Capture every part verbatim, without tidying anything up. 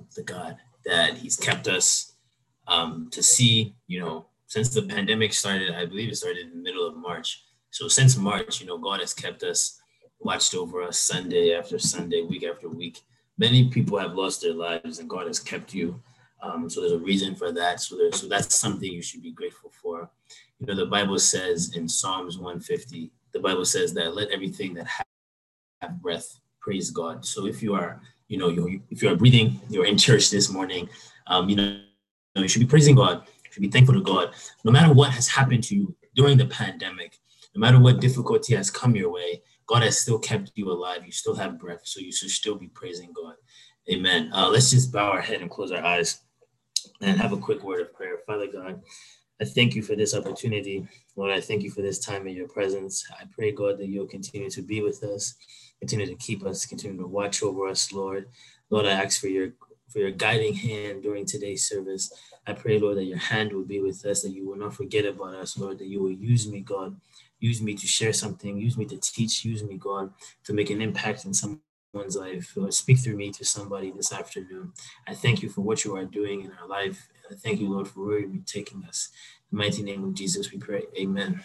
um, the God that he's kept us um, to see, you know, since the pandemic started. I believe it started in the middle of March. So since March, you know, God has kept us, watched over us Sunday after Sunday, week after week. Many people have lost their lives and God has kept you. Um, so there's a reason for that. So there's, so that's something you should be grateful for. You know, the Bible says in Psalms one fifty, the Bible says that let everything that have breath praise God. So if you are, you know, you're, if you are breathing, you're in church this morning, um, you know, you should be praising God. You should be thankful to God. No matter what has happened to you during the pandemic, no matter what difficulty has come your way, God has still kept you alive. You still have breath, so you should still be praising God. Amen. Uh, let's just bow our head and close our eyes and have a quick word of prayer. Father God, I thank you for this opportunity. Lord, I thank you for this time in your presence. I pray, God, that you'll continue to be with us, continue to keep us, continue to watch over us, Lord. Lord, I ask for your for your guiding hand during today's service. I pray, Lord, that your hand will be with us, that you will not forget about us, Lord, that you will use me, God. Use me to share something. Use me to teach. Use me, God, to make an impact in someone's life. Lord, speak through me to somebody this afternoon. I thank you for what you are doing in our life. I thank you, Lord, for where you're taking us. In the mighty name of Jesus, we pray. Amen.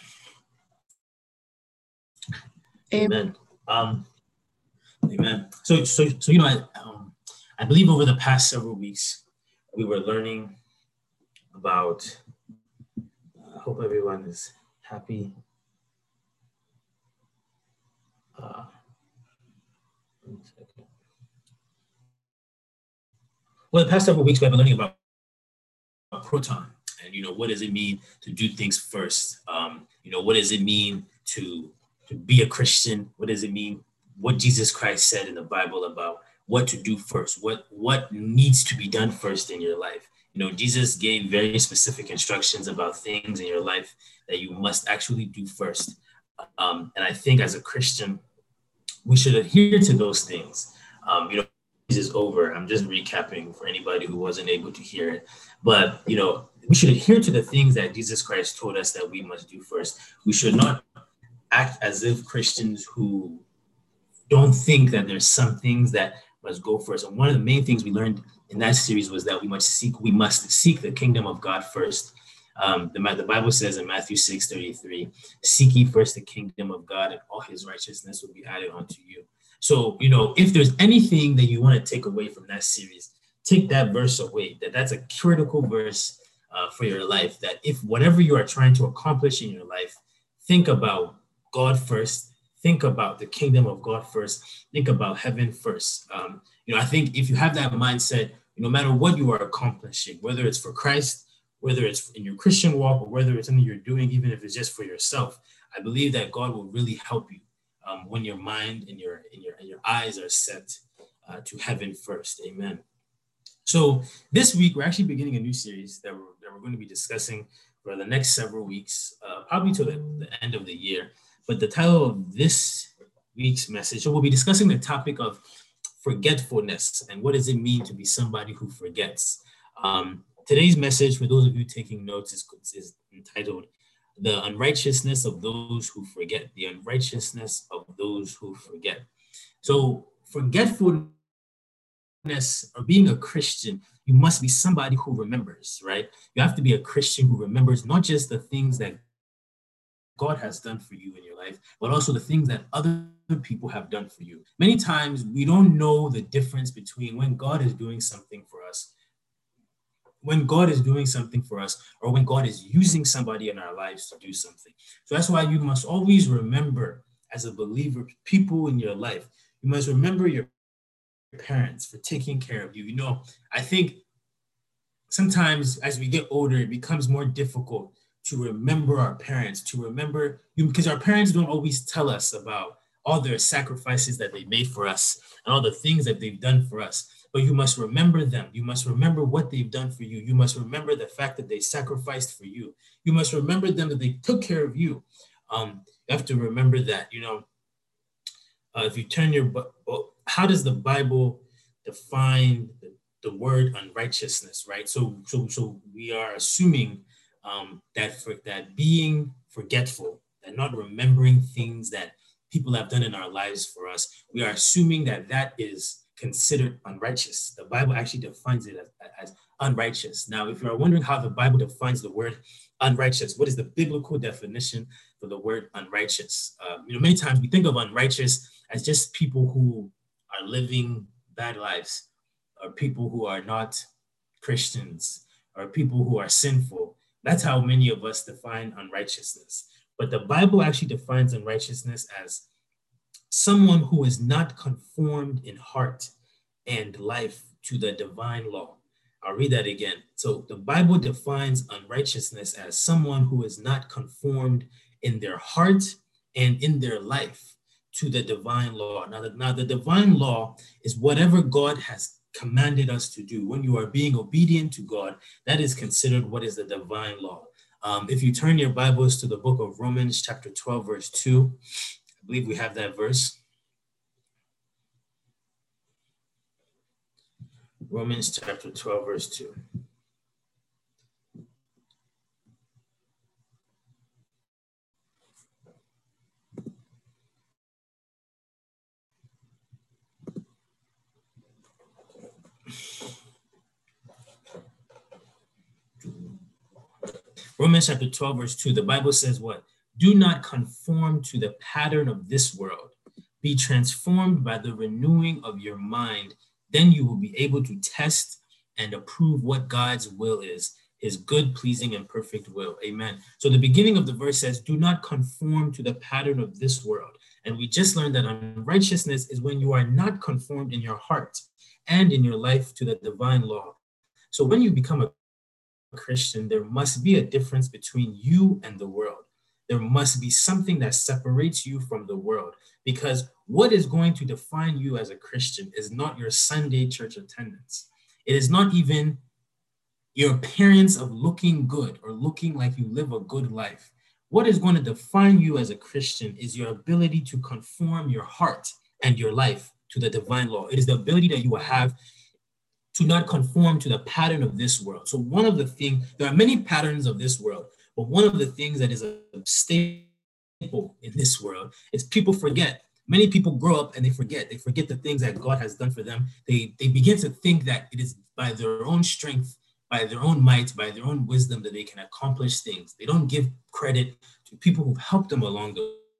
Amen. Um, amen. So, so, so you know, I, um, I believe over the past several weeks, we were learning about, I hope everyone is happy. Uh, one second. Well, the past several weeks, we've been learning about, about Proton. And, you know, what does it mean to do things first? Um, you know, what does it mean to, to be a Christian? What does it mean? What Jesus Christ said in the Bible about what to do first, what, what needs to be done first in your life. You know, Jesus gave very specific instructions about things in your life that you must actually do first. Um, and I think as a Christian, we should adhere to those things. Um, you know, this is over. I'm just recapping for anybody who wasn't able to hear it. But, you know, we should adhere to the things that Jesus Christ told us that we must do first. We should not act as if Christians who don't think that there's some things that must go first. And one of the main things we learned in that series was that we must seek, we must seek the kingdom of God first. Um, the, the Bible says in Matthew six thirty-three, seek ye first the kingdom of God and all his righteousness will be added unto you. So, you know, if there's anything that you want to take away from that series, take that verse away, that that's a critical verse uh, for your life, that if whatever you are trying to accomplish in your life, think about God first, think about the kingdom of God first, think about heaven first. Um, you know, I think if you have that mindset, no matter what you are accomplishing, whether it's for Christ, whether it's in your Christian walk, or whether it's something you're doing, even if it's just for yourself, I believe that God will really help you um, when your mind and your, and your, and your eyes are set uh, to heaven first. Amen. So this week, we're actually beginning a new series that we're, that we're going to be discussing for the next several weeks, uh, probably to the, the end of the year. But the title of this week's message, so we'll be discussing the topic of forgetfulness and what does it mean to be somebody who forgets. Um, today's message, for those of you taking notes, is, is entitled The Unrighteousness of Those Who Forget. The Unrighteousness of Those Who Forget. So forgetfulness, or being a Christian, you must be somebody who remembers, right? You have to be a Christian who remembers not just the things that God has done for you in your life, but also the things that other people have done for you. Many times we don't know the difference between when God is doing something for us, when God is doing something for us, or when God is using somebody in our lives to do something. So that's why you must always remember, as a believer, people in your life. You must remember your parents for taking care of you. You know, I think sometimes as we get older, it becomes more difficult to remember our parents, to remember you, because our parents don't always tell us about all their sacrifices that they made for us and all the things that they've done for us. But you must remember them. You must remember what they've done for you. You must remember the fact that they sacrificed for you. You must remember them, that they took care of you. Um, you have to remember that, you know, uh, if you turn your, well, how does the Bible define the, the word unrighteousness, right? So, so, so we are assuming Um, that for that being forgetful, and not remembering things that people have done in our lives for us, we are assuming that that is considered unrighteous. The Bible actually defines it as, as unrighteous. Now, if you are wondering how the Bible defines the word unrighteous, what is the biblical definition for the word unrighteous? Um, you know, many times we think of unrighteous as just people who are living bad lives, or people who are not Christians, or people who are sinful. That's how many of us define unrighteousness. But the Bible actually defines unrighteousness as someone who is not conformed in heart and life to the divine law. I'll read that again. So the Bible defines unrighteousness as someone who is not conformed in their heart and in their life to the divine law. Now, the, now the divine law is whatever God has commanded us to do. When you are being obedient to God, that is considered what is the divine law. Um, if you turn your Bibles to the book of Romans, chapter twelve, verse two, I believe we have that verse. Romans chapter twelve, verse two. Romans chapter twelve, verse two, the Bible says what? Do not conform to the pattern of this world. Be transformed by the renewing of your mind. Then you will be able to test and approve what God's will is, his good, pleasing, and perfect will. Amen. So the beginning of the verse says, do not conform to the pattern of this world. And we just learned that unrighteousness is when you are not conformed in your heart and in your life to the divine law. So when you become a Christian, there must be a difference between you and the world. There must be something that separates you from the world, because what is going to define you as a Christian is not your Sunday church attendance. It is not even your appearance of looking good or looking like you live a good life. What is going to define you as a Christian is your ability to conform your heart and your life to the divine law. It is the ability that you will have to not conform to the pattern of this world. So one of the things, there are many patterns of this world, but one of the things that is a staple in this world is people forget. Many people grow up and they forget. They forget the things that God has done for them. They, they begin to think that it is by their own strength, by their own might, by their own wisdom that they can accomplish things. They don't give credit to people who've helped them along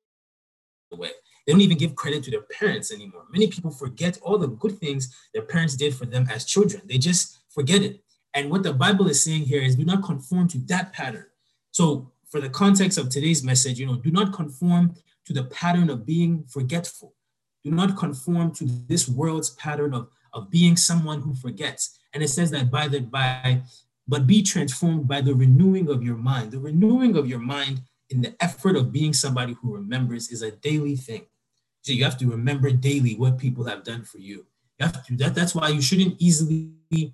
the way. They don't even give credit to their parents anymore. Many people forget all the good things their parents did for them as children. They just forget it. And what the Bible is saying here is do not conform to that pattern. So for the context of today's message, you know, do not conform to the pattern of being forgetful. Do not conform to this world's pattern of, of being someone who forgets. And it says that by the by, but be transformed by the renewing of your mind. The renewing of your mind in the effort of being somebody who remembers is a daily thing. So you have to remember daily what people have done for you. You have to, that, that's why you shouldn't easily, you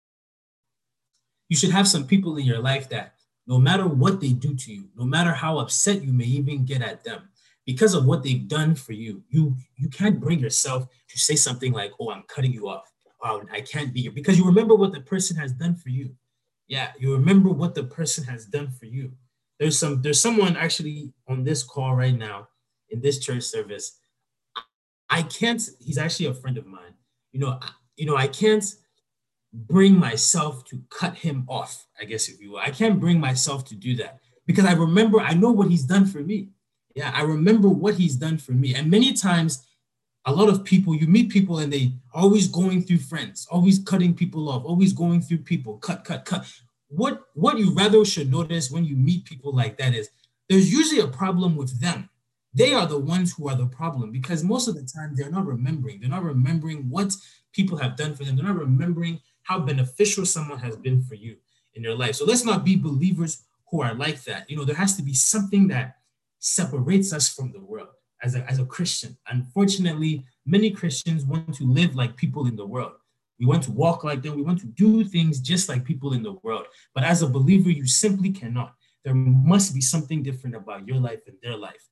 should have some people in your life that no matter what they do to you, no matter how upset you may even get at them, because of what they've done for you, you, you can't bring yourself to say something like, oh, I'm cutting you off. Oh, I can't be here, because you remember what the person has done for you. Yeah, you remember what the person has done for you. There's some, there's someone actually on this call right now in this church service. I can't, he's actually a friend of mine. You know, you know, I can't bring myself to cut him off, I guess, if you will. I can't bring myself to do that because I remember, I know what he's done for me. Yeah, I remember what he's done for me. And many times, a lot of people, you meet people and they always going through friends, always cutting people off, always going through people, cut, cut, cut. What, what you rather should notice when you meet people like that is there's usually a problem with them. They are the ones who are the problem, because most of the time they're not remembering. They're not remembering what people have done for them. They're not remembering how beneficial someone has been for you in your life. So let's not be believers who are like that. You know, there has to be something that separates us from the world as a, as a Christian. Unfortunately, many Christians want to live like people in the world. We want to walk like them. We want to do things just like people in the world. But as a believer, you simply cannot. There must be something different about your life and their life.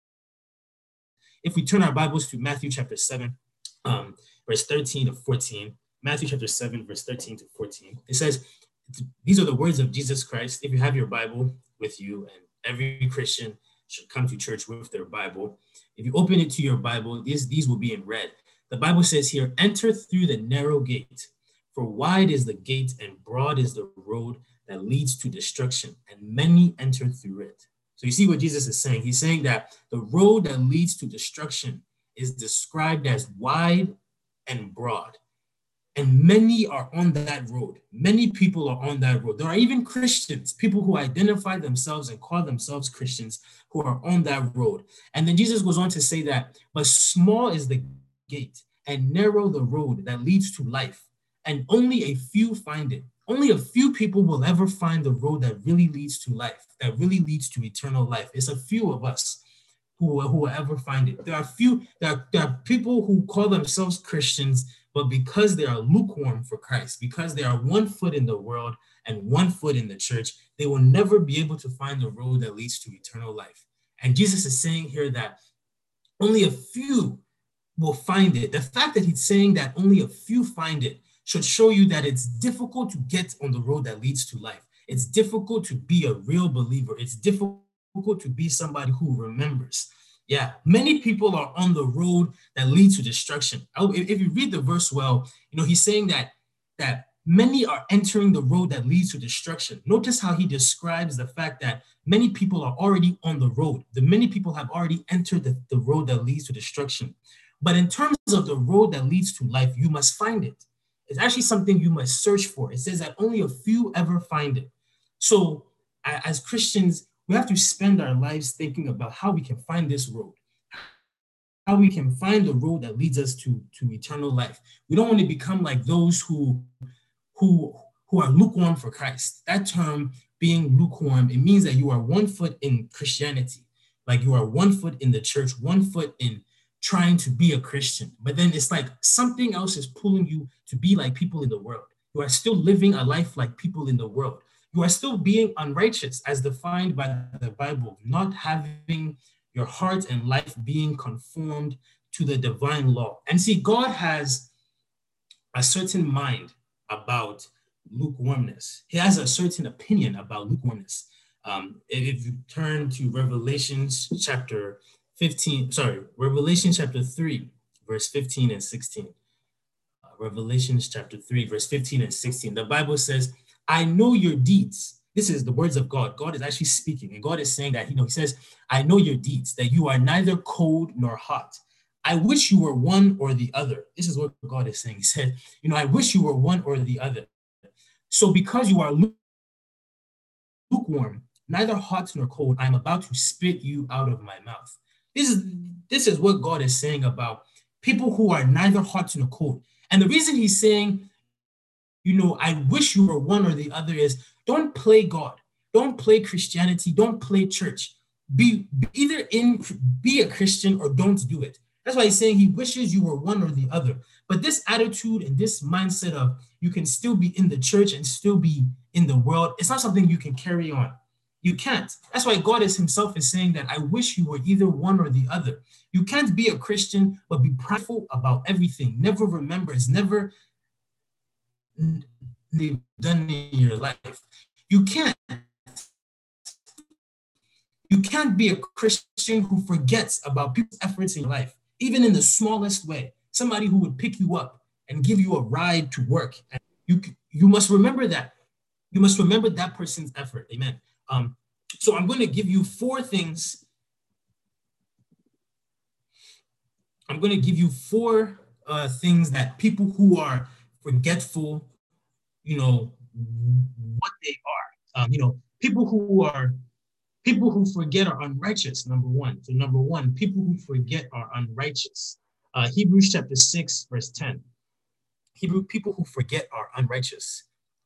If we turn our Bibles to Matthew chapter seven, um, verse thirteen to fourteen, Matthew chapter seven, verse thirteen to fourteen, it says, these are the words of Jesus Christ. If you have your Bible with you, and every Christian should come to church with their Bible. If you open it to your Bible, these, these will be in red. The Bible says here, enter through the narrow gate, for wide is the gate and broad is the road that leads to destruction, and many enter through it. So you see what Jesus is saying. He's saying that the road that leads to destruction is described as wide and broad. And many are on that road. Many people are on that road. There are even Christians, people who identify themselves and call themselves Christians, who are on that road. And then Jesus goes on to say that, but small is the gate and narrow the road that leads to life, and only a few find it. Only a few people will ever find the road that really leads to life, that really leads to eternal life. It's a few of us who, who will ever find it. There are few, there are, there are people who call themselves Christians, but because they are lukewarm for Christ, because they are one foot in the world and one foot in the church, they will never be able to find the road that leads to eternal life. And Jesus is saying here that only a few will find it. The fact that he's saying that only a few find it should show you that it's difficult to get on the road that leads to life. It's difficult to be a real believer. It's difficult to be somebody who remembers. Yeah, many people are on the road that leads to destruction. If you read the verse well, you know, he's saying that, that many are entering the road that leads to destruction. Notice how he describes the fact that many people are already on the road. The many people have already entered the, the road that leads to destruction. But in terms of the road that leads to life, you must find it. It's actually something you must search for. It says that only a few ever find it. So as Christians, we have to spend our lives thinking about how we can find this road, how we can find the road that leads us to, to eternal life. We don't want to become like those who, who, who are lukewarm for Christ. That term, being lukewarm, it means that you are one foot in Christianity, like you are one foot in the church, one foot in trying to be a Christian, but then it's like something else is pulling you to be like people in the world. You are still living a life like people in the world. You are still being unrighteous as defined by the Bible, not having your heart and life being conformed to the divine law. And see, God has a certain mind about lukewarmness. He has a certain opinion about lukewarmness. Um, if you turn to Revelation chapter fifteen, sorry, Revelation chapter three, verse fifteen and sixteen. Uh, Revelation chapter three, verse fifteen and sixteen. The Bible says, I know your deeds. This is the words of God. God is actually speaking, and God is saying that, you know, he says, I know your deeds, that you are neither cold nor hot. I wish you were one or the other. This is what God is saying. He said, you know, I wish you were one or the other. So because you are lukewarm, neither hot nor cold, I'm about to spit you out of my mouth. This is, this is what God is saying about people who are neither hot nor cold. And the reason he's saying, you know, I wish you were one or the other is don't play God. Don't play Christianity. Don't play church. Be, be either in, be a Christian or don't do it. That's why he's saying he wishes you were one or the other. But this attitude and this mindset of you can still be in the church and still be in the world, it's not something you can carry on. You can't. That's why God is himself is saying that I wish you were either one or the other. You can't be a Christian, but be prideful about everything. Never remember. It's never done in your life. You can't. You can't be a Christian who forgets about people's efforts in your life, even in the smallest way. Somebody who would pick you up and give you a ride to work. And you, you must remember that. You must remember that person's effort. Amen. Um, so I'm going to give you four things. I'm going to give you four uh, things that people who are forgetful, you know, what they are. Um, you know, people who are, people who forget are unrighteous, number one. So number one, people who forget are unrighteous. Uh, Hebrews chapter six, verse ten. Hebrew people who forget are unrighteous.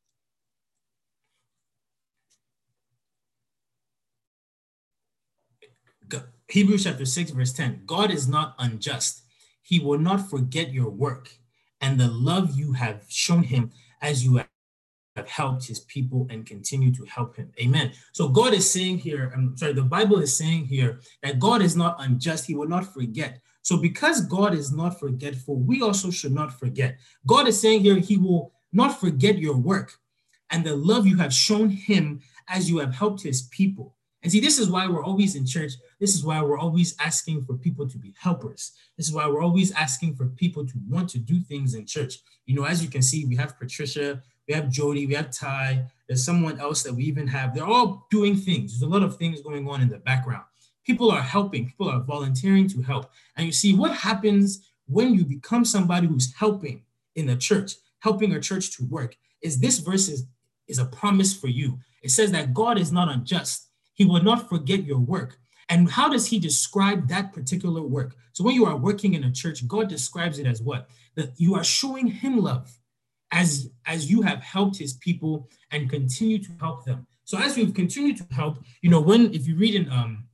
Hebrews chapter six, verse ten. God is not unjust. He will not forget your work and the love you have shown him as you have helped his people and continue to help him. Amen. So God is saying here, I'm sorry, the Bible is saying here that God is not unjust. He will not forget. So because God is not forgetful, we also should not forget. God is saying here, he will not forget your work and the love you have shown him as you have helped his people And see, this is why we're always in church. This is why we're always asking for people to be helpers. This is why we're always asking for people to want to do things in church. You know, as you can see, we have Patricia, we have Jody, we have Ty, there's someone else that we even have. They're all doing things. There's a lot of things going on in the background. People are helping, people are volunteering to help. And you see what happens when you become somebody who's helping in a church, helping a church to work, is this verse is, is a promise for you. It says that God is not unjust. He will not forget your work. And how does he describe that particular work? So when you are working in a church, God describes it as what? That you are showing him love as, as you have helped his people and continue to help them. So as we've continued to help, you know, when, if you read in um,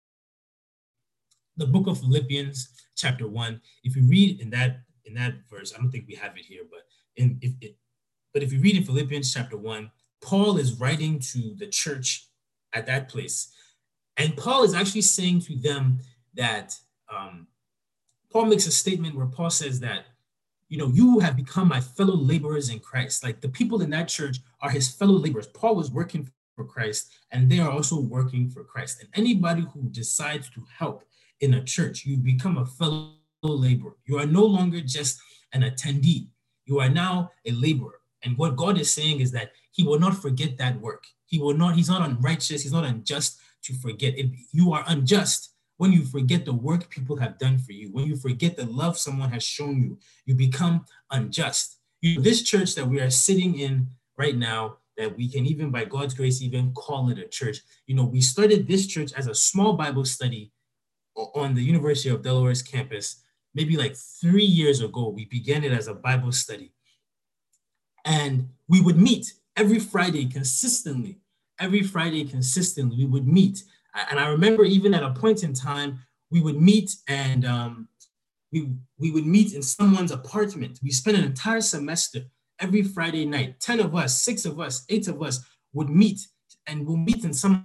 the book of Philippians chapter one, if you read in that, in that verse, I don't think we have it here, but in, if it, but if you read in Philippians chapter one, Paul is writing to the church at that place. And Paul is actually saying to them that, um, Paul makes a statement where Paul says that, you know, you have become my fellow laborers in Christ. Like the people in that church are his fellow laborers. Paul was working for Christ and they are also working for Christ. And anybody who decides to help in a church, you become a fellow laborer. You are no longer just an attendee. You are now a laborer. And what God is saying is that he will not forget that work. He will not, he's not unrighteous, he's not unjust to forget. If you are unjust when you forget the work people have done for you, when you forget the love someone has shown you, you become unjust. You know, this church that we are sitting in right now, that we can even by God's grace even call it a church. You know, we started this church as a small Bible study on the University of Delaware's campus, maybe like three years ago. We began it as a Bible study. And we would meet every Friday consistently. Every Friday consistently, we would meet. And I remember even at a point in time, we would meet and um, we, we would meet in someone's apartment. We spent an entire semester every Friday night. ten of us, six of us, eight of us would meet and we'll meet in someone's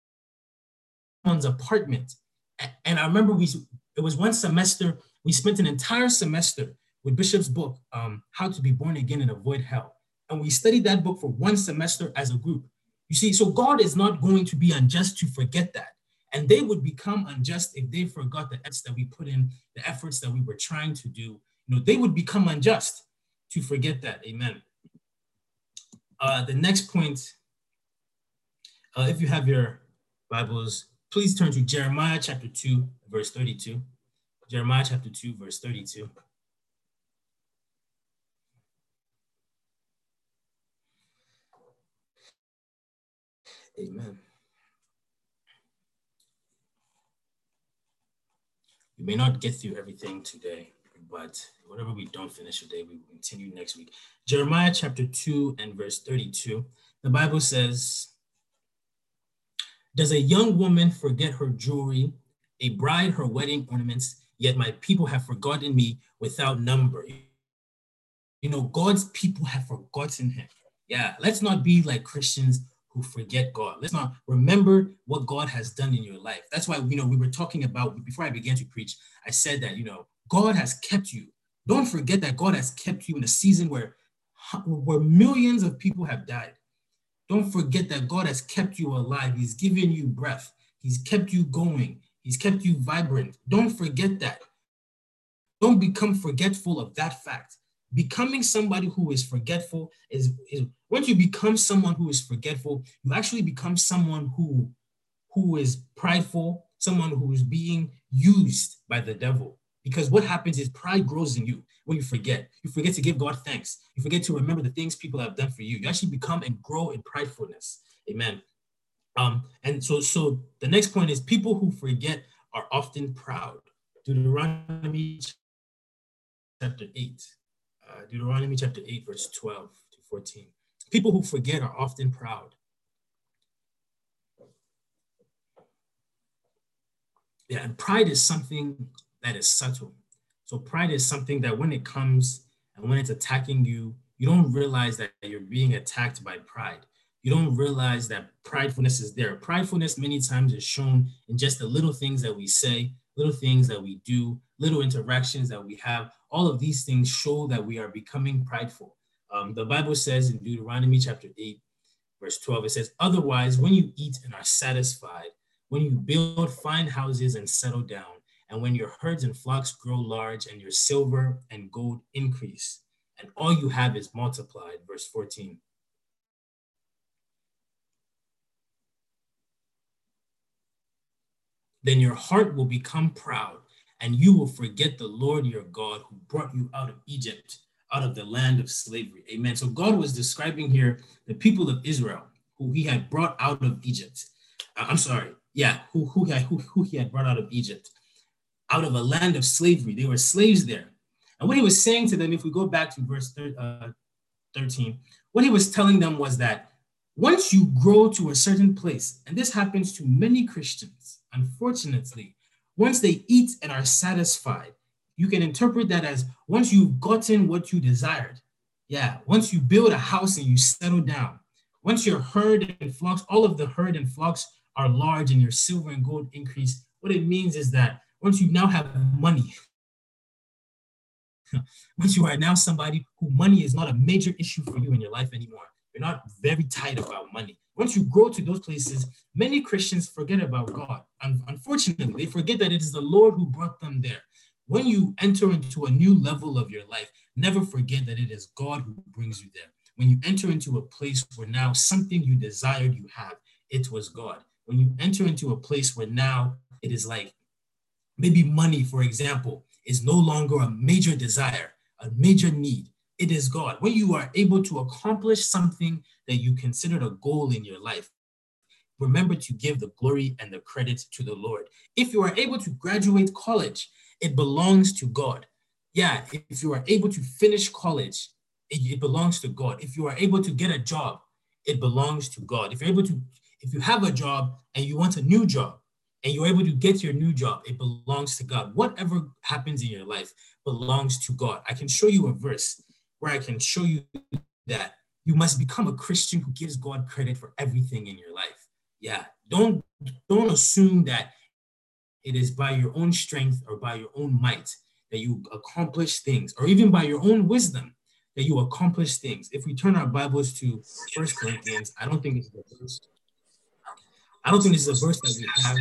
apartment. And I remember we it was one semester, we spent an entire semester with Bishop's book, um, How to Be Born Again and Avoid Hell. And we studied that book for one semester as a group. You see, so God is not going to be unjust to forget that. And they would become unjust if they forgot the efforts that we put in, the efforts that we were trying to do. You know, they would become unjust to forget that. Amen. Uh, the next point, uh, if you have your Bibles, please turn to Jeremiah chapter two, verse thirty-two. Jeremiah chapter two, verse thirty-two. Amen. We may not get through everything today, but whatever we don't finish today, we will continue next week. Jeremiah chapter two and verse thirty-two. The Bible says, "Does a young woman forget her jewelry, a bride her wedding ornaments? Yet my people have forgotten me without number." You know, God's people have forgotten him. Yeah, let's not be like Christians who forget God. Let's not remember what God has done in your life. That's why, you know, we were talking about, before I began to preach, I said that, you know, God has kept you. Don't forget that God has kept you in a season where, where millions of people have died. Don't forget that God has kept you alive. He's given you breath. He's kept you going. He's kept you vibrant. Don't forget that. Don't become forgetful of that fact. Becoming somebody who is forgetful is, is once you become someone who is forgetful, you actually become someone who, who is prideful, someone who is being used by the devil. Because what happens is pride grows in you when you forget. You forget to give God thanks. You forget to remember the things people have done for you. You actually become and grow in pridefulness. Amen. Um, and so, so the next point is people who forget are often proud. Deuteronomy chapter eight. Uh, Deuteronomy chapter eight, verse twelve to fourteen. People who forget are often proud. Yeah, and pride is something that is subtle. So pride is something that when it comes and when it's attacking you, you don't realize that you're being attacked by pride. You don't realize that pridefulness is there. Pridefulness many times is shown in just the little things that we say, little things that we do, little interactions that we have. All of these things show that we are becoming prideful. Um, the Bible says in Deuteronomy chapter eight, Verse twelve, it says, otherwise, when you eat and are satisfied, when you build fine houses and settle down, and when your herds and flocks grow large, and your silver and gold increase, and all you have is multiplied. Verse fourteen. Then your heart will become proud, and you will forget the Lord your God who brought you out of Egypt, out of the land of slavery. Amen. So God was describing here the people of Israel who he had brought out of Egypt. Uh, I'm sorry. Yeah, who, who, had, who, who he had brought out of Egypt, out of a land of slavery. They were slaves there. And what he was saying to them, if we go back to verse thirteen, what he was telling them was that once you grow to a certain place, and this happens to many Christians, unfortunately, once they eat and are satisfied, you can interpret that as once you've gotten what you desired. Yeah, once you build a house and you settle down, once your herd and flocks, all of the herd and flocks are large and your silver and gold increase, what it means is that once you now have money, once you are now somebody who money is not a major issue for you in your life anymore, you're not very tight about money. Once you grow to those places, many Christians forget about God. And unfortunately, they forget that it is the Lord who brought them there. When you enter into a new level of your life, never forget that it is God who brings you there. When you enter into a place where now something you desired you have, it was God. When you enter into a place where now it is like maybe money, for example, is no longer a major desire, a major need, it is God. When you are able to accomplish something that you considered a goal in your life, remember to give the glory and the credit to the Lord. If you are able to graduate college, it belongs to God. Yeah, if you are able to finish college, it, it belongs to God. If you are able to get a job, it belongs to God. If you're able to, if you have a job and you want a new job, and you're able to get your new job, it belongs to God. Whatever happens in your life belongs to God. I can show you a verse where I can show you that you must become a Christian who gives God credit for everything in your life. Yeah, don't, don't assume that it is by your own strength or by your own might that you accomplish things, or even by your own wisdom that you accomplish things. If we turn our Bibles to First Corinthians, I don't think it's the verse. I don't think this is a verse that we have.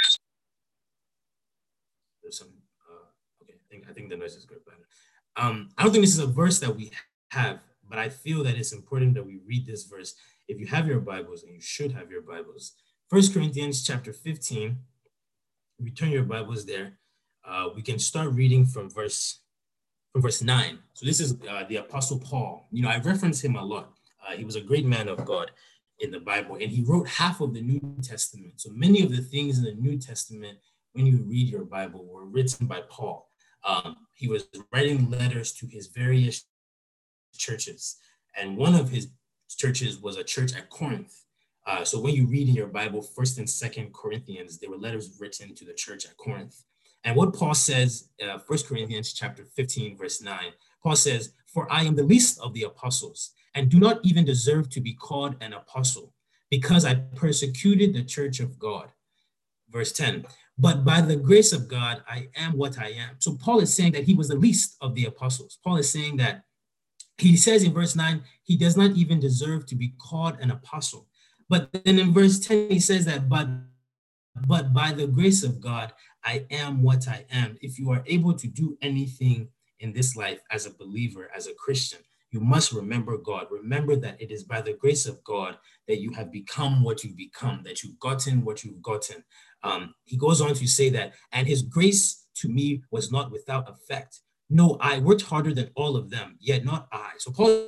There's some, uh, okay, I think, I think the noise is good. Better. Um, I don't think this is a verse that we have, but I feel that it's important that we read this verse. If you have your Bibles, and you should have your Bibles, First Corinthians chapter fifteen, if you turn your Bibles there, uh, we can start reading from verse, from verse nine. So this is uh, the Apostle Paul. You know, I reference him a lot. Uh, he was a great man of God in the Bible, and he wrote half of the New Testament. So many of the things in the New Testament, when you read your Bible, were written by Paul. Um, he was writing letters to his various churches, and one of his churches was a church at Corinth. Uh, so when you read in your Bible, First and Second Corinthians, they were letters written to the church at Corinth. And what Paul says, uh, First Corinthians chapter fifteen, verse nine, Paul says, "For I am the least of the apostles, and do not even deserve to be called an apostle, because I persecuted the church of God." Verse ten, "But by the grace of God, I am what I am." So Paul is saying that he was the least of the apostles. Paul is saying that, he says in verse nine, he does not even deserve to be called an apostle. But then in verse ten, he says that, but, but by the grace of God, I am what I am. If you are able to do anything in this life as a believer, as a Christian, you must remember God. Remember that it is by the grace of God that you have become what you've become, that you've gotten what you've gotten. Um, he goes on to say that, and his grace to me was not without effect. No, I worked harder than all of them, yet not I. So Paul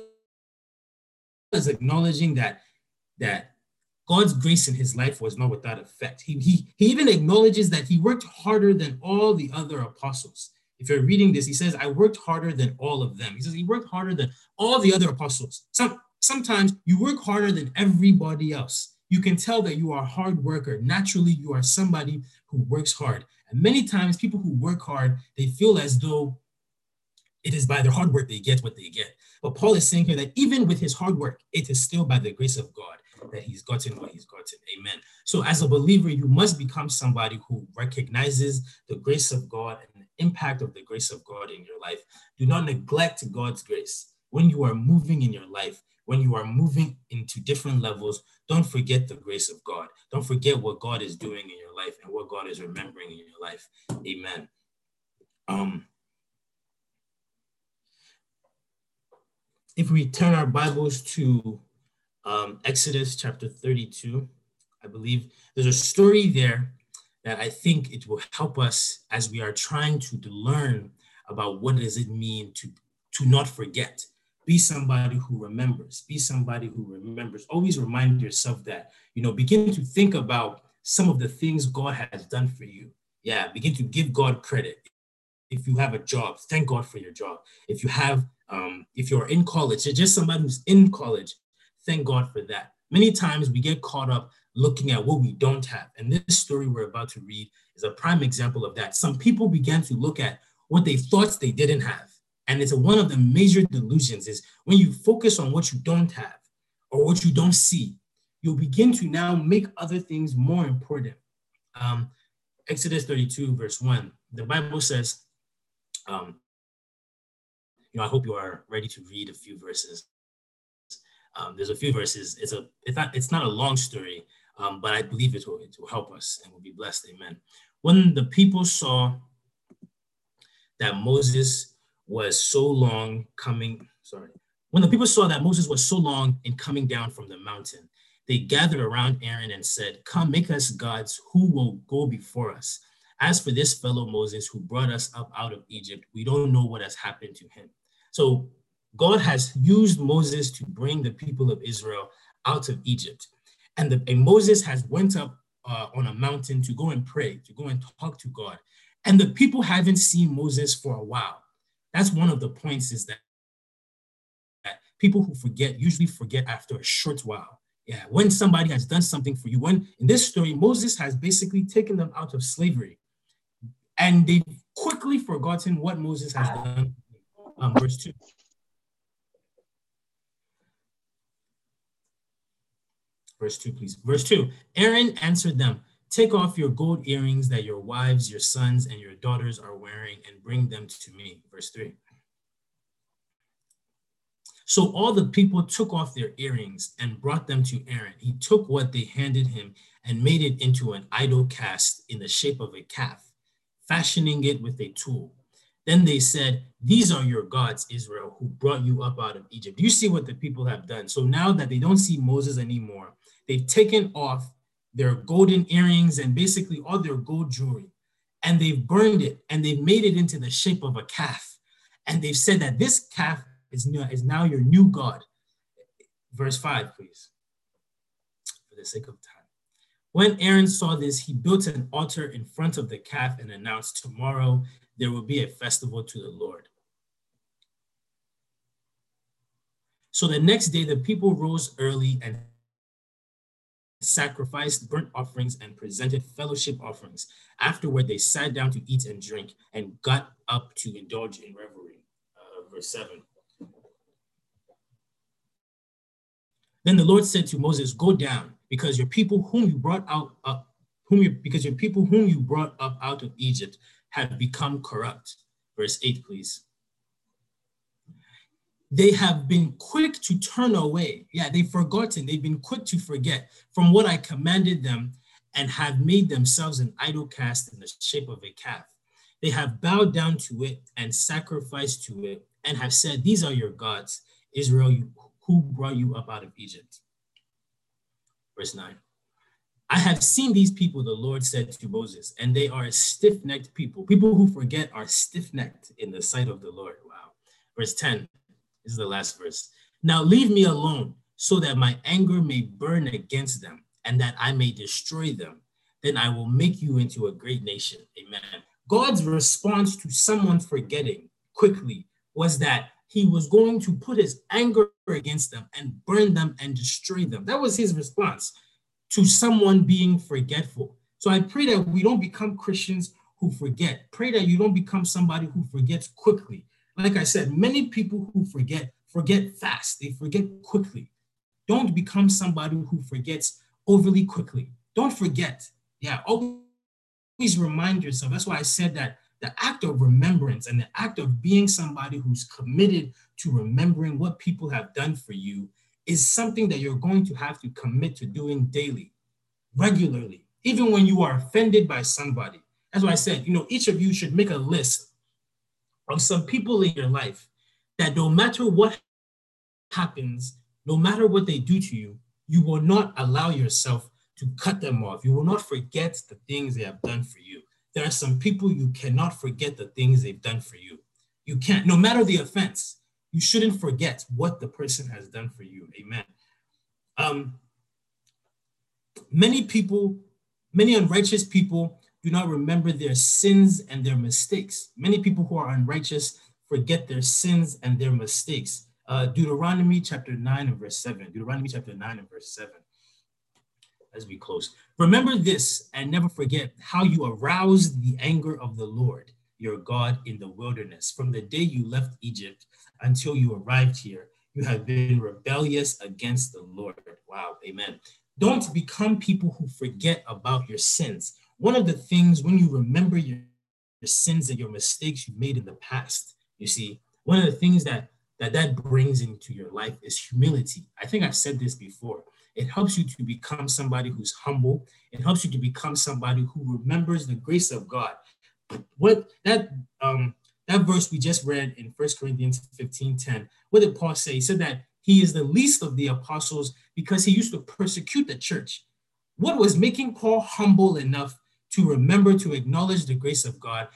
is acknowledging that, that God's grace in his life was not without effect. He, he, he even acknowledges that he worked harder than all the other apostles. If you're reading this, he says, I worked harder than all of them. He says he worked harder than all the other apostles. Some, sometimes you work harder than everybody else. You can tell that you are a hard worker. Naturally, you are somebody who works hard. And many times people who work hard, they feel as though it is by their hard work they get what they get. But Paul is saying here that even with his hard work, it is still by the grace of God that he's gotten what he's gotten. Amen. So as a believer, you must become somebody who recognizes the grace of God and the impact of the grace of God in your life. Do not neglect God's grace. When you are moving in your life, when you are moving into different levels, don't forget the grace of God. Don't forget what God is doing in your life and what God is remembering in your life. Amen. Um, if we turn our Bibles to um, Exodus chapter thirty-two, I believe there's a story there that I think it will help us as we are trying to, to learn about what does it mean to, to not forget. Be somebody who remembers. Be somebody who remembers. Always remind yourself that, you know, begin to think about some of the things God has done for you. Yeah, begin to give God credit. If you have a job, thank God for your job. If you have, um, if you're in college, you're just somebody who's in college, thank God for that. Many times we get caught up looking at what we don't have. And this story we're about to read is a prime example of that. Some people began to look at what they thought they didn't have. And it's a, one of the major delusions is when you focus on what you don't have or what you don't see, you'll begin to now make other things more important. Um, Exodus thirty-two, verse one, the Bible says, um, you know, I hope you are ready to read a few verses. Um, there's a few verses. It's a it's not it's not a long story, um, but I believe it will, it will help us and we'll be blessed. Amen. When the people saw that Moses was so long coming, sorry, when the people saw that Moses was so long in coming down from the mountain, they gathered around Aaron and said, "Come, make us gods who will go before us. As for this fellow Moses who brought us up out of Egypt, we don't know what has happened to him." So God has used Moses to bring the people of Israel out of Egypt. And, the, and Moses has went up uh, on a mountain to go and pray, to go and talk to God. And the people haven't seen Moses for a while. That's one of the points is that, that people who forget usually forget after a short while. Yeah, when somebody has done something for you. When in this story, Moses has basically taken them out of slavery. And they've quickly forgotten what Moses has done. Um, verse two. Verse two, please. Verse two, Aaron answered them, "Take off your gold earrings that your wives, your sons, and your daughters are wearing and bring them to me." Verse three. So all the people took off their earrings and brought them to Aaron. He took what they handed him and made it into an idol cast in the shape of a calf, fashioning it with a tool. Then they said, "These are your gods, Israel, who brought you up out of Egypt." You see what the people have done. So now that they don't see Moses anymore, they've taken off their golden earrings and basically all their gold jewelry, and they've burned it and they've made it into the shape of a calf. And they've said that this calf is, new, is now your new God. Verse five, please, for the sake of time. When Aaron saw this, he built an altar in front of the calf and announced, "Tomorrow there will be a festival to the Lord." So the next day, the people rose early and sacrificed burnt offerings and presented fellowship offerings. Afterward, they sat down to eat and drink and got up to indulge in revelry. Uh, verse seven. Then the Lord said to Moses, "Go down, because your people whom you brought out, uh, whom you, because your people whom you brought up out of Egypt have become corrupt." Verse eight, please. They have been quick to turn away. Yeah, they've forgotten. They've been quick to forget from what I commanded them and have made themselves an idol cast in the shape of a calf. They have bowed down to it and sacrificed to it and have said, "These are your gods, Israel, who brought you up out of Egypt." Verse nine. "I have seen these people," the Lord said to Moses, "and they are a stiff-necked people." People who forget are stiff-necked in the sight of the Lord. Wow. Verse ten. This is the last verse. "Now leave me alone so that my anger may burn against them and that I may destroy them. Then I will make you into a great nation." Amen. God's response to someone forgetting quickly was that he was going to put his anger against them and burn them and destroy them. That was his response to someone being forgetful. So I pray that we don't become Christians who forget. Pray that you don't become somebody who forgets quickly. Like I said, many people who forget, forget fast. They forget quickly. Don't become somebody who forgets overly quickly. Don't forget. Yeah, always remind yourself. That's why I said that the act of remembrance and the act of being somebody who's committed to remembering what people have done for you is something that you're going to have to commit to doing daily, regularly, even when you are offended by somebody. That's why I said, you know, each of you should make a list of some people in your life that no matter what happens, no matter what they do to you, you will not allow yourself to cut them off. You will not forget the things they have done for you. There are some people you cannot forget the things they've done for you. You can't, no matter the offense, you shouldn't forget what the person has done for you. Amen. Um, many people, many unrighteous people do not remember their sins and their mistakes. Many people who are unrighteous forget their sins and their mistakes. Uh, Deuteronomy chapter nine and verse seven. Deuteronomy chapter nine and verse seven. As we close. Remember this and never forget how you aroused the anger of the Lord, your God, in the wilderness. From the day you left Egypt until you arrived here, you have been rebellious against the Lord. Wow, amen. Don't become people who forget about your sins. One of the things when you remember your, your sins and your mistakes you made in the past, you see, one of the things that, that that brings into your life is humility. I think I've said this before. It helps you to become somebody who's humble. It helps you to become somebody who remembers the grace of God. What that um, that verse we just read in First Corinthians fifteen ten, what did Paul say? He said that he is the least of the apostles because he used to persecute the church. What was making Paul humble enough to remember to acknowledge the grace of God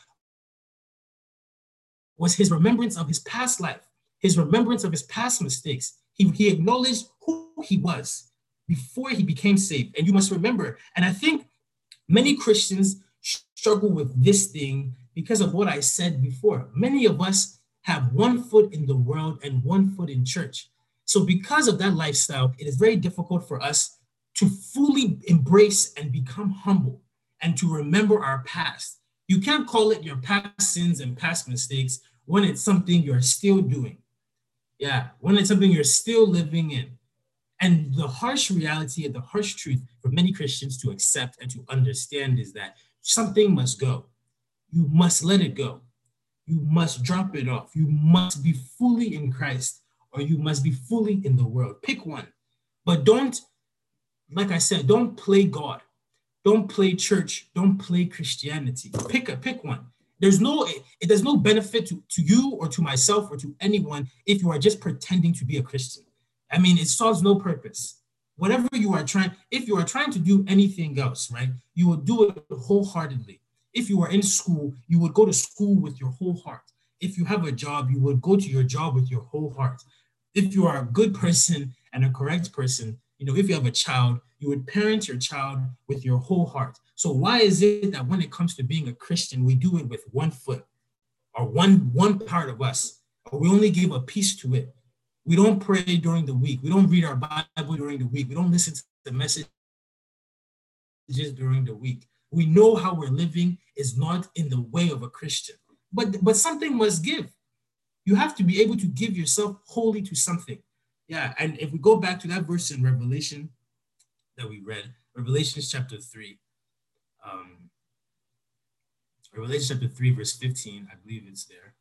was his remembrance of his past life, his remembrance of his past mistakes. He, he acknowledged who he was before he became saved. And you must remember, and I think many Christians struggle with this thing because of what I said before. Many of us have one foot in the world and one foot in church. So because of that lifestyle, it is very difficult for us to fully embrace and become humble and to remember our past. You can't call it your past sins and past mistakes when it's something you're still doing. Yeah, when it's something you're still living in. And the harsh reality and the harsh truth for many Christians to accept and to understand is that something must go. You must let it go. You must drop it off. You must be fully in Christ or you must be fully in the world. Pick one. But don't, like I said, don't play God. Don't play church. Don't play Christianity. Pick a, pick one. There's no, it, it, there's no benefit to, to you or to myself or to anyone if you are just pretending to be a Christian. I mean, it serves no purpose. Whatever you are trying, if you are trying to do anything else, right, you will do it wholeheartedly. If you are in school, you would go to school with your whole heart. If you have a job, you would go to your job with your whole heart. If you are a good person and a correct person, you know, if you have a child, you would parent your child with your whole heart. So why is it that when it comes to being a Christian, we do it with one foot or one, one part of us, or we only give a piece to it? We don't pray during the week. We don't read our Bible during the week. We don't listen to the messages during the week. We know how we're living is not in the way of a Christian. But, but something must give. You have to be able to give yourself wholly to something. Yeah, and if we go back to that verse in Revelation that we read, Revelation chapter three, um, Revelation chapter three, verse fifteen, I believe it's there.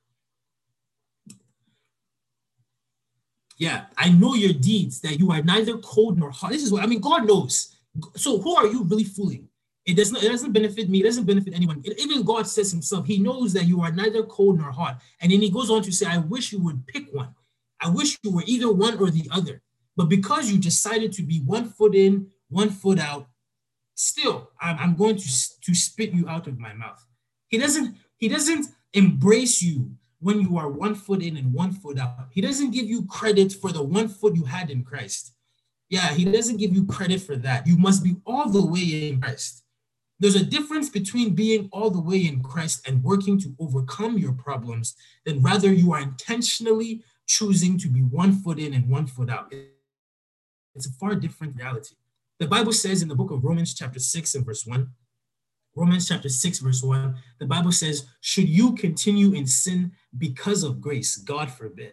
Yeah, I know your deeds, that you are neither cold nor hot. This is what, I mean, God knows. So who are you really fooling? It doesn't, it doesn't benefit me. It doesn't benefit anyone. It, even God says himself, he knows that you are neither cold nor hot. And then he goes on to say, I wish you would pick one. I wish you were either one or the other. But because you decided to be one foot in, one foot out, still, I'm, I'm going to, to spit you out of my mouth. He doesn't, he doesn't embrace you when you are one foot in and one foot out. He doesn't give you credit for the one foot you had in Christ. Yeah, he doesn't give you credit for that. You must be all the way in Christ. There's a difference between being all the way in Christ and working to overcome your problems than rather you are intentionally choosing to be one foot in and one foot out. It's a far different reality. The Bible says in the book of Romans chapter six and verse one, Romans chapter six, verse one, the Bible says, should you continue in sin because of grace? God forbid.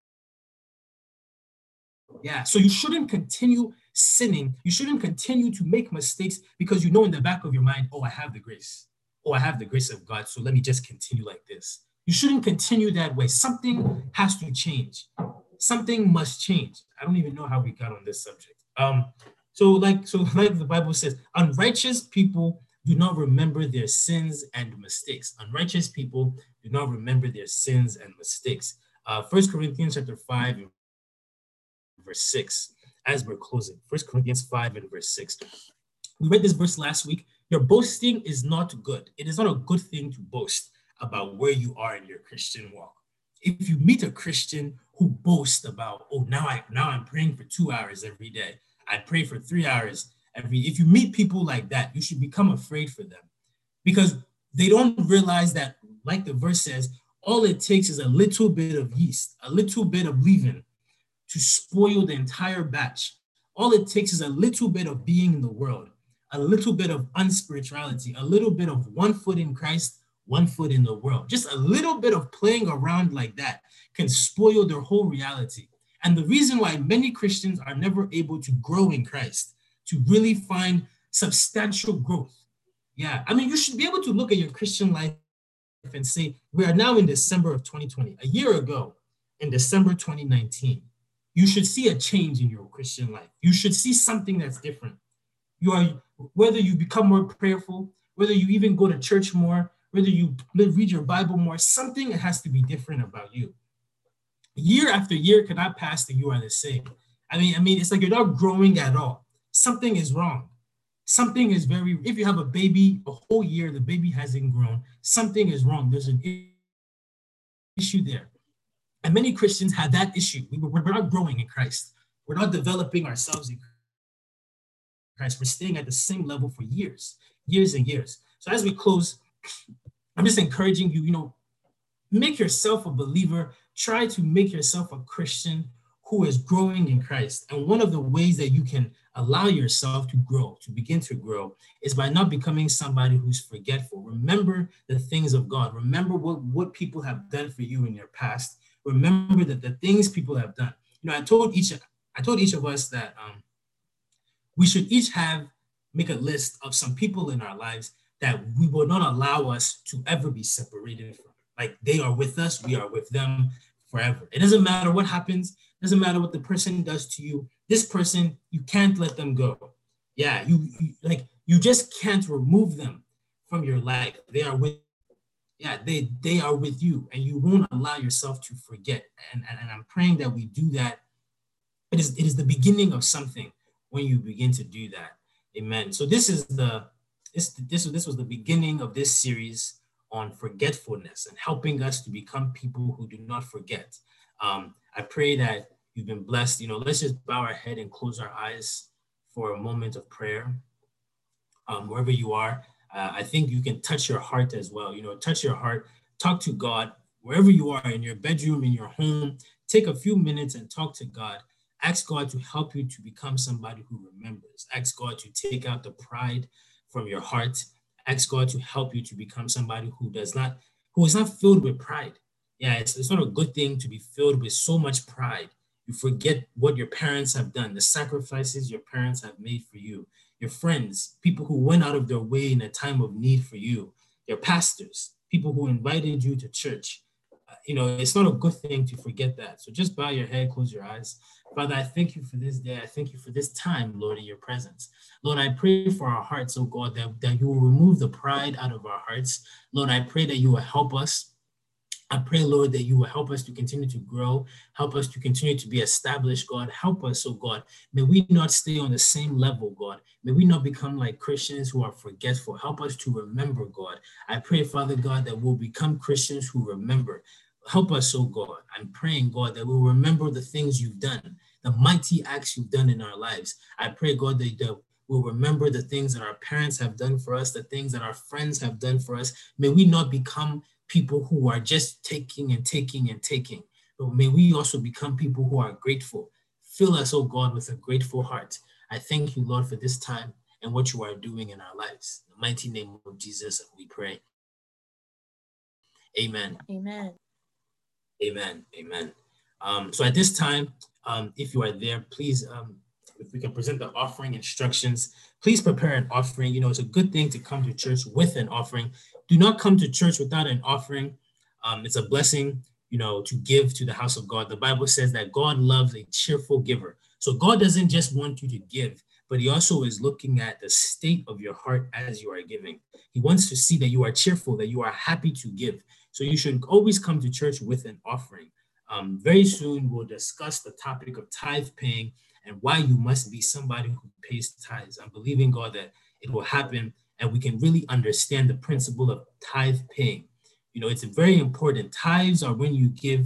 Yeah, so you shouldn't continue sinning. You shouldn't continue to make mistakes because you know in the back of your mind, oh, I have the grace. Oh, I have the grace of God, so let me just continue like this. You shouldn't continue that way. Something has to change. something must change. I don't even know how we got on this subject. Um, so like so like the Bible says, unrighteous people do not remember their sins and mistakes. Unrighteous people do not remember their sins and mistakes. Uh, First Corinthians chapter five and verse six. As we're closing, First Corinthians five and verse six. We read this verse last week. Your boasting is not good. It is not a good thing to boast about where you are in your Christian walk. If you meet a Christian who boasts about, oh, now I now I'm praying for two hours every day. I pray for three hours every. If you meet people like that, you should become afraid for them, because they don't realize that, like the verse says, all it takes is a little bit of yeast, a little bit of leaven to spoil the entire batch. All it takes is a little bit of being in the world, a little bit of unspirituality, a little bit of one foot in Christ, one foot in the world. Just a little bit of playing around like that can spoil their whole reality. And the reason why many Christians are never able to grow in Christ, to really find substantial growth. Yeah, I mean, you should be able to look at your Christian life and say, we are now in December of twenty twenty. A year ago, in December twenty nineteen, you should see a change in your Christian life. You should see something that's different. You are, whether you become more prayerful, whether you even go to church more, whether you read your Bible more, something has to be different about you. Year after year cannot pass that you are the same. I mean, I mean, it's like you're not growing at all. Something is wrong. Something is very, if you have a baby, a whole year, the baby hasn't grown, something is wrong. There's an issue there. And many Christians have that issue. We, we're not growing in Christ. We're not developing ourselves in Christ. We're staying at the same level for years, years and years. So as we close, I'm just encouraging you, you know, make yourself a believer. Try to make yourself a Christian who is growing in Christ. And one of the ways that you can allow yourself to grow, to begin to grow, is by not becoming somebody who's forgetful. Remember the things of God. Remember what, what people have done for you in your past. Remember that the things people have done. You know, I told each I told each of us that um, we should each have make a list of some people in our lives that we will not allow us to ever be separated from. Like, they are with us, we are with them forever. It doesn't matter what happens. It doesn't matter what the person does to you. This person, you can't let them go. Yeah, you, you like you just can't remove them from your life. They are with. Yeah, they, they are with you, and you won't allow yourself to forget. And, and, and I'm praying that we do that. It is, it is the beginning of something when you begin to do that. Amen. So this is the this this this was the beginning of this series on forgetfulness and helping us to become people who do not forget. Um, I pray that you've been blessed. You know, let's just bow our head and close our eyes for a moment of prayer. Um, wherever you are. Uh, I think you can touch your heart as well. You know, touch your heart, talk to God, wherever you are, in your bedroom, in your home. Take a few minutes and talk to God. Ask God to help you to become somebody who remembers. Ask God to take out the pride from your heart. Ask God to help you to become somebody who does not, who is not filled with pride. Yeah, it's, it's not a good thing to be filled with so much pride. You forget what your parents have done, the sacrifices your parents have made for you. Your friends, people who went out of their way in a time of need for you, your pastors, people who invited you to church. Uh, you know, it's not a good thing to forget that. So just bow your head, close your eyes. Father, I thank you for this day. I thank you for this time, Lord, in your presence. Lord, I pray for our hearts, oh God, that, that you will remove the pride out of our hearts. Lord, I pray that you will help us. I pray, Lord, that you will help us to continue to grow, help us to continue to be established, God. Help us, oh God. May we not stay on the same level, God. May we not become like Christians who are forgetful. Help us to remember, God. I pray, Father God, that we'll become Christians who remember. Help us, oh God. I'm praying, God, that we'll remember the things you've done, the mighty acts you've done in our lives. I pray, God, that, that we'll remember the things that our parents have done for us, the things that our friends have done for us. May we not become people who are just taking and taking and taking. But may we also become people who are grateful. Fill us, oh God, with a grateful heart. I thank you, Lord, for this time and what you are doing in our lives. In the mighty name of Jesus, we pray. Amen. Amen. Amen. Amen. Um, so at this time, um, if you are there, please, um, if we can present the offering instructions, please prepare an offering. You know, it's a good thing to come to church with an offering. Do not come to church without an offering. Um, it's a blessing you know, to give to the house of God. The Bible says that God loves a cheerful giver. So God doesn't just want you to give, but he also is looking at the state of your heart as you are giving. He wants to see that you are cheerful, that you are happy to give. So you should always come to church with an offering. Um, very soon, we'll discuss the topic of tithe paying and why you must be somebody who pays tithes. I'm believing God that it will happen and we can really understand the principle of tithe paying. You know, it's very important. Tithes are when you give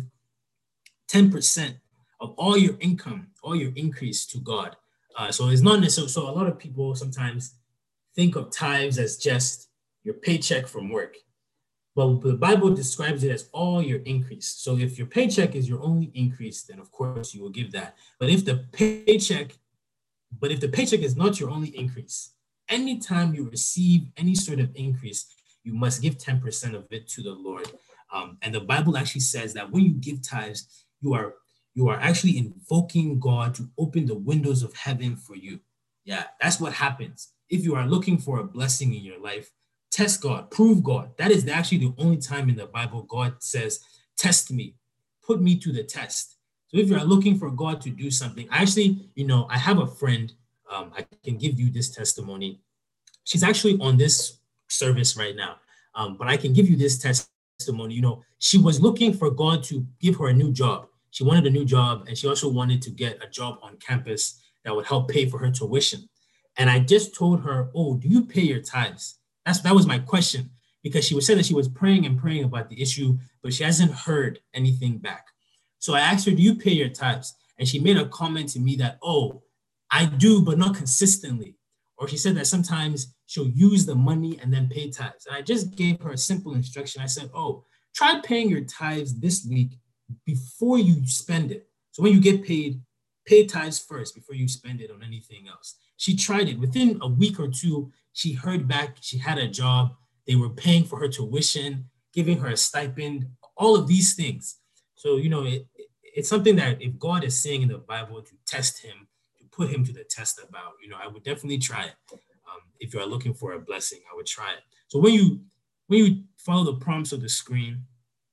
ten percent of all your income, all your increase to God. Uh, so it's not necessarily, so a lot of people sometimes think of tithes as just your paycheck from work. But the Bible describes it as all your increase. So if your paycheck is your only increase, then of course you will give that. But if the paycheck, but if the paycheck is not your only increase, anytime you receive any sort of increase, you must give ten percent of it to the Lord. Um, and the Bible actually says that when you give tithes, you are you are actually invoking God to open the windows of heaven for you. Yeah, that's what happens. If you are looking for a blessing in your life, test God, prove God. That is actually the only time in the Bible God says, test me, put me to the test. So if you are looking for God to do something, actually, you know, I have a friend, um, I can give you this testimony. She's actually on this service right now, um, but I can give you this testimony. You know, she was looking for God to give her a new job. She wanted a new job, and she also wanted to get a job on campus that would help pay for her tuition. And I just told her, oh, do you pay your tithes? That's, that was my question, because she was saying that she was praying and praying about the issue, but she hasn't heard anything back. So I asked her, do you pay your tithes? And she made a comment to me that, oh, I do, but not consistently. Or she said that sometimes she'll use the money and then pay tithes. And I just gave her a simple instruction. I said, oh, try paying your tithes this week before you spend it. So when you get paid, pay tithes first before you spend it on anything else. She tried it. Within a week or two, she heard back. She had a job. They were paying for her tuition, giving her a stipend, all of these things. So, you know, it, it's something that if God is saying in the Bible to test him, to put him to the test about, you know, I would definitely try it. Um, if you are looking for a blessing, I would try it. So when you when you follow the prompts of the screen,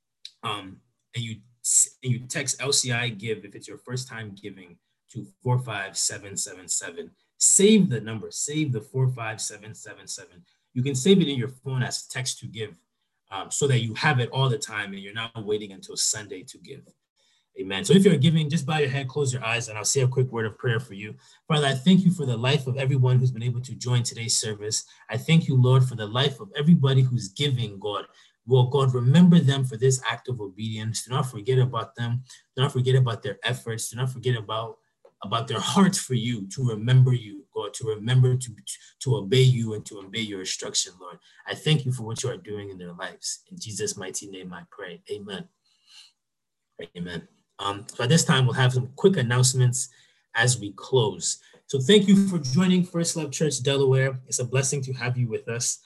um, and you and you text L C I give if it's your first time giving to four five seven seven seven. Save the number, save the four five seven seven seven. You can save it in your phone as text to give, um, so that you have it all the time and you're not waiting until Sunday to give. Amen. So if you're giving, just bow your head, close your eyes, and I'll say a quick word of prayer for you. Father, I thank you for the life of everyone who's been able to join today's service. I thank you, Lord, for the life of everybody who's giving, God. Well, God, remember them for this act of obedience. Do not forget about them. Do not forget about their efforts. Do not forget about, about their hearts for you, to remember you, God, to remember to, to obey you and to obey your instruction, Lord. I thank you for what you are doing in their lives. In Jesus' mighty name I pray. Amen. Amen. Um, so at this time, we'll have some quick announcements as we close. So thank you for joining First Love Church Delaware. It's a blessing to have you with us.